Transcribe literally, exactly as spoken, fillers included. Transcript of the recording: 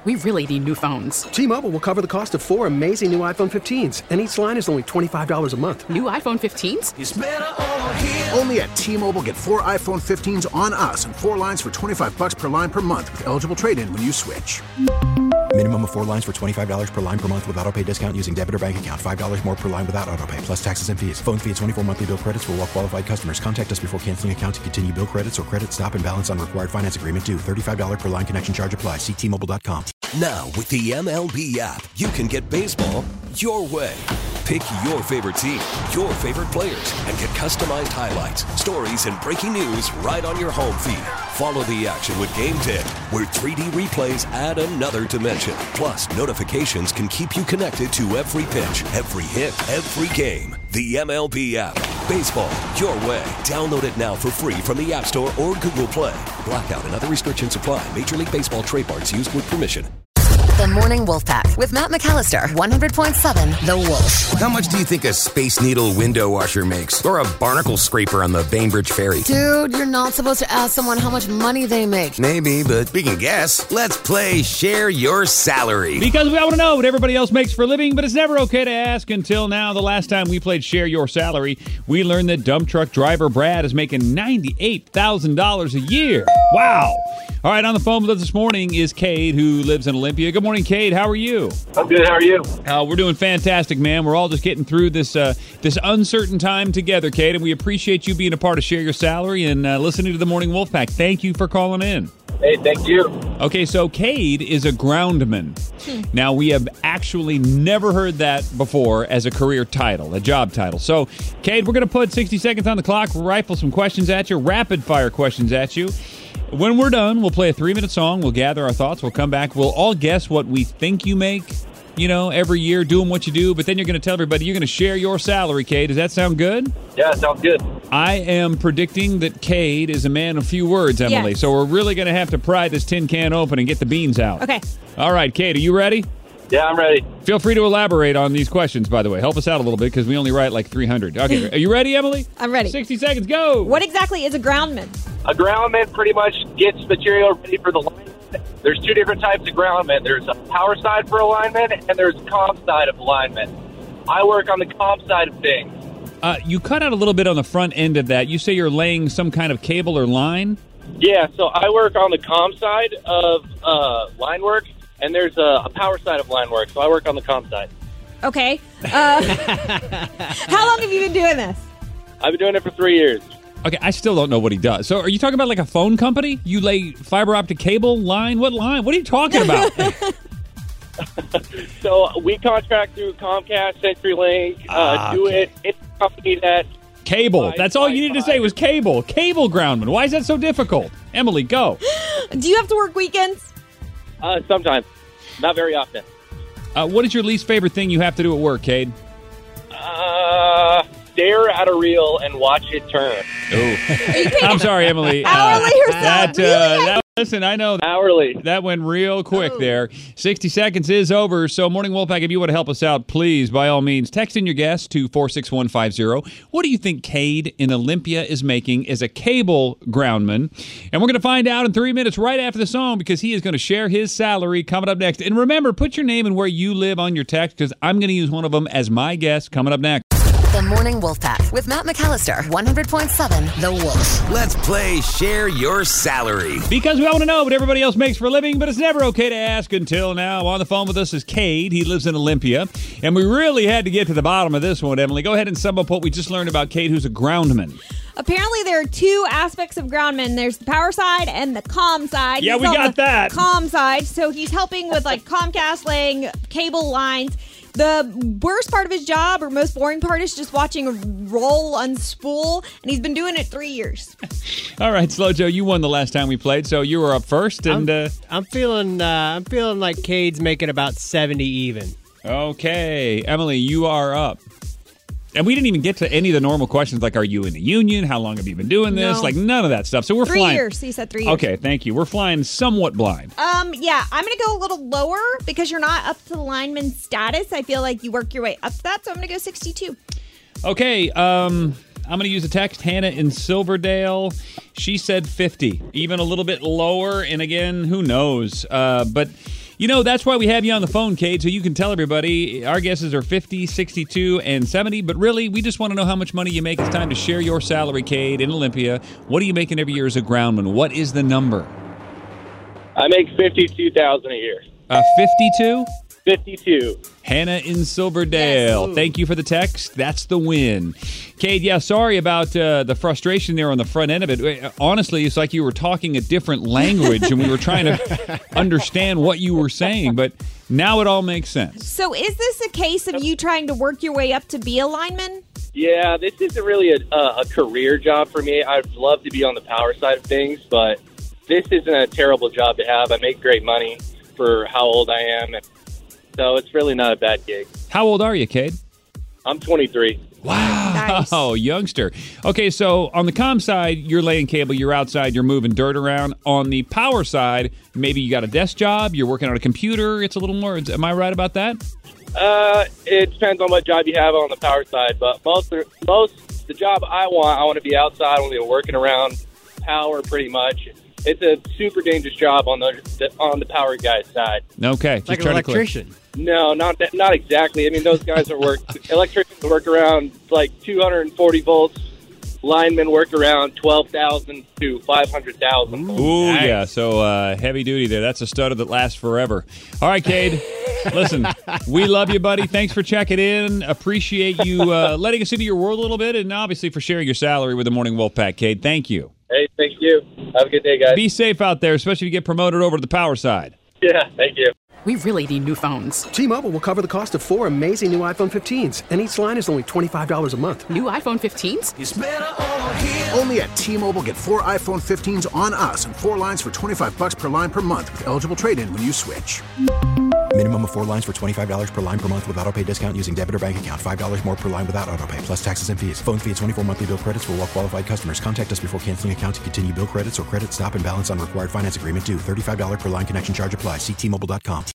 we really need new phones. T-Mobile will cover the cost of four amazing new iPhone fifteens, and each line is only twenty-five dollars a month. New iPhone fifteens? It's better over here. Only at T-Mobile, get four iPhone fifteens on us and four lines for twenty-five dollars per line per month with eligible trade-in when you switch. Minimum of four lines for twenty-five dollars per line per month with autopay discount using debit or bank account. five dollars more per line without autopay, plus taxes and fees. Phone fee at twenty-four monthly bill credits for well-qualified customers. Contact us before canceling account to continue bill credits or credit stop and balance on required finance agreement due. thirty-five dollars per line connection charge applies. See T Mobile dot com. Now, with the M L B app, you can get baseball your way. Pick your favorite team, your favorite players, and get customized highlights, stories, and breaking news right on your home feed. Follow the action with Game Day, where three D replays add another dimension. Plus, notifications can keep you connected to every pitch, every hit, every game. The M L B app. Baseball your way. Download it now for free from the App Store or Google Play. Blackout and other restrictions apply. Major League Baseball trademarks used with permission. The Morning Wolf Pack with Matt McAllister, one hundred point seven The Wolf. How much do you think a Space Needle window washer makes? Or a barnacle scraper on the Bainbridge Ferry? Dude, you're not supposed to ask someone how much money they make. Maybe, but we can guess. Let's play Share Your Salary. Because we all want to know what everybody else makes for a living, but it's never okay to ask until now. The last time we played Share Your Salary, we learned that dump truck driver Brad is making ninety-eight thousand dollars a year. Wow. All right, on the phone with us this morning is Cade, who lives in Olympia. Good morning, Cade. How are you? I'm good. How are you? Uh, we're doing fantastic, man. We're all just getting through this uh, this uncertain time together, Cade, and we appreciate you being a part of Share Your Salary and uh, listening to the Morning Wolf Pack. Thank you for calling in. Hey, thank you. Okay, so Cade is a groundman. Hmm. Now, we have actually never heard that before as a career title, a job title. So, Cade, we're going to put sixty seconds on the clock, rifle some questions at you, rapid-fire questions at you. When we're done, we'll play a three-minute song. We'll gather our thoughts. We'll come back. We'll all guess what we think you make, you know, every year doing what you do. But then you're going to tell everybody you're going to share your salary, Cade. Does that sound good? Yeah, sounds good. I am predicting that Cade is a man of few words, Emily. Yes. So we're really going to have to pry this tin can open and get the beans out. Okay. All right, Cade, are you ready? Yeah, I'm ready. Feel free to elaborate on these questions, by the way. Help us out a little bit because we only write like three hundred. Okay, are you ready, Emily? I'm ready. sixty seconds, go! What exactly is a groundman? A groundman pretty much gets material ready for the lineman. There's two different types of groundmen. There's a power side for a lineman, and there's a comm side of a lineman. I work on the comm side of things. Uh, you cut out a little bit on the front end of that. You say you're laying some kind of cable or line? Yeah, so I work on the comm side of uh, line work, and there's a, a power side of line work, so I work on the comm side. Okay. Uh, how long have you been doing this? I've been doing it for three years. Okay, I still don't know what he does. So are you talking about like a phone company? You lay fiber optic cable line? What line? What are you talking about? So we contract through Comcast, CenturyLink, uh, Ah, do okay. it. It's a company that... Cable. Five, That's all five, you need to five. say was cable. Cable groundman. Why is that so difficult? Emily, go. Do you have to work weekends? Uh, sometimes. Not very often. Uh, what is your least favorite thing you have to do at work, Cade? Uh, stare at a reel and watch it turn. Oh, I'm sorry, Emily. Hourly or something? That, uh, Really? that, listen, I know that, Hourly. that went real quick Oh. there. sixty seconds is over. So, Morning Wolfpack, if you want to help us out, please, by all means, text in your guess to four six one five zero. What do you think Cade in Olympia is making as a cable groundman? And we're going to find out in three minutes right after the song because he is going to share his salary coming up next. And remember, put your name and where you live on your text because I'm going to use one of them as my guess coming up next. The Morning Wolf Pack with Matt McAllister, one hundred point seven The Wolf. Let's play Share Your Salary. Because we all want to know what everybody else makes for a living, but it's never okay to ask until now. On the phone with us is Cade. He lives in Olympia. And we really had to get to the bottom of this one, Emily. Go ahead and sum up what we just learned about Cade, who's a groundman. Apparently, there are two aspects of groundman. There's the power side and the comm side. Yeah, He's we on got the that. Comm side. So he's helping with like Comcast laying cable lines. The worst part of his job, or most boring part, is just watching a roll unspool, and he's been doing it three years. All right, Slow Joe, you won the last time we played, so you were up first. And I'm, uh, I'm feeling, uh, I'm feeling like Cade's making about seventy even. okay, Emily, you are up. And we didn't even get to any of the normal questions, like are you in the union? How long have you been doing this? No. Like none of that stuff. So we're Three flying. years. He said three years. Okay, thank you. We're flying somewhat blind. Um, yeah, I'm going to go a little lower because you're not up to the lineman status. I feel like you work your way up to that, so I'm going to go sixty-two. Okay, um, I'm going to use a text. Hannah in Silverdale. She said fifty, even a little bit lower. And again, who knows? Uh, but You know, that's why we have you on the phone, Cade, so you can tell everybody our guesses are fifty, sixty-two, and seventy, but really, we just want to know how much money you make. It's time to share your salary, Cade, in Olympia. What are you making every year as a groundman? What is the number? I make fifty-two thousand dollars a year. Uh, fifty-two? fifty-two. Hannah in Silverdale. Yes. Thank you for the text. That's the win. Cade, yeah, sorry about uh, the frustration there on the front end of it. Honestly, it's like you were talking a different language and we were trying to understand what you were saying, but now it all makes sense. So is this a case of you trying to work your way up to be a lineman? Yeah, this isn't really a, a, a career job for me. I'd love to be on the power side of things, but this isn't a terrible job to have. I make great money for how old I am, and so it's really not a bad gig. How old are you, Cade? I'm twenty-three. Wow, Nice. youngster. Okay, so on the comm side, you're laying cable, you're outside, you're moving dirt around. On the power side, maybe you got a desk job, you're working on a computer. It's a little more. Am I right about that? Uh, it depends on what job you have on the power side, but most most the job I want, I want to be outside, I want to be working around power pretty much. It's a super dangerous job on the on the power guy's side. Okay, just Like an trying to clear- electrician. No, not that, not exactly. I mean, those guys are work electricians work around like two hundred forty volts. Linemen work around twelve thousand to five hundred thousand. Ooh, Nice. yeah. So uh, heavy duty there. That's a stutter that lasts forever. All right, Cade. Listen, we love you, buddy. Thanks for checking in. Appreciate you uh, letting us into your world a little bit, and obviously for sharing your salary with the Morning Wolfpack, Cade. Thank you. Hey, thank you. Have a good day, guys. Be safe out there, especially if you get promoted over to the power side. Yeah, thank you. We really need new phones. T-Mobile will cover the cost of four amazing new iPhone fifteens, and each line is only twenty-five dollars a month. New iPhone fifteens? Only at T-Mobile, get four iPhone fifteens on us and four lines for twenty-five bucks per line per month with eligible trade-in when you switch. Minimum of four lines for twenty-five dollars per line per month with autopay discount using debit or bank account. five dollars more per line without autopay, plus taxes and fees. Phone fee at twenty-four monthly bill credits for well-qualified customers. Contact us before canceling account to continue bill credits or credit stop and balance on required finance agreement due. thirty-five dollars per line connection charge applies. See T Mobile dot com.